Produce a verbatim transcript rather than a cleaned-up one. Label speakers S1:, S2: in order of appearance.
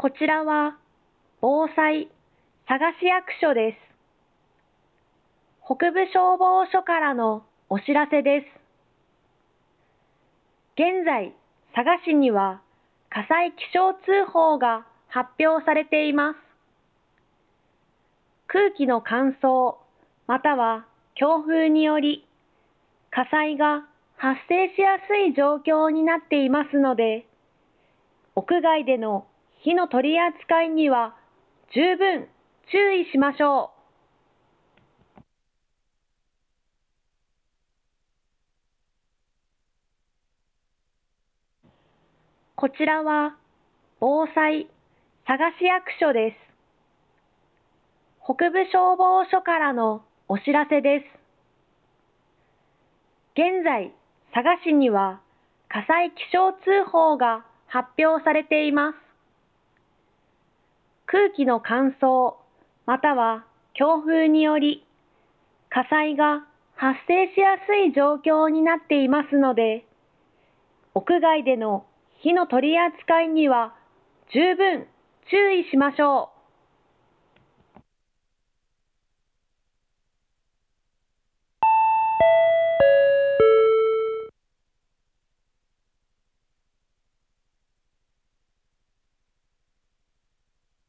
S1: こちらは防災佐賀市役所です。北部消防署からのお知らせです。現在、佐賀市には火災気象通報が発表されています。空気の乾燥または強風により火災が発生しやすい状況になっていますので、屋外での火の取り扱いには十分注意しましょう。こちらは防災佐賀市役所です。北部消防署からのお知らせです。現在、佐賀市には火災気象通報が発表されています。空気の乾燥または強風により火災が発生しやすい状況になっていますので、屋外での火の取り扱いには十分注意しましょう。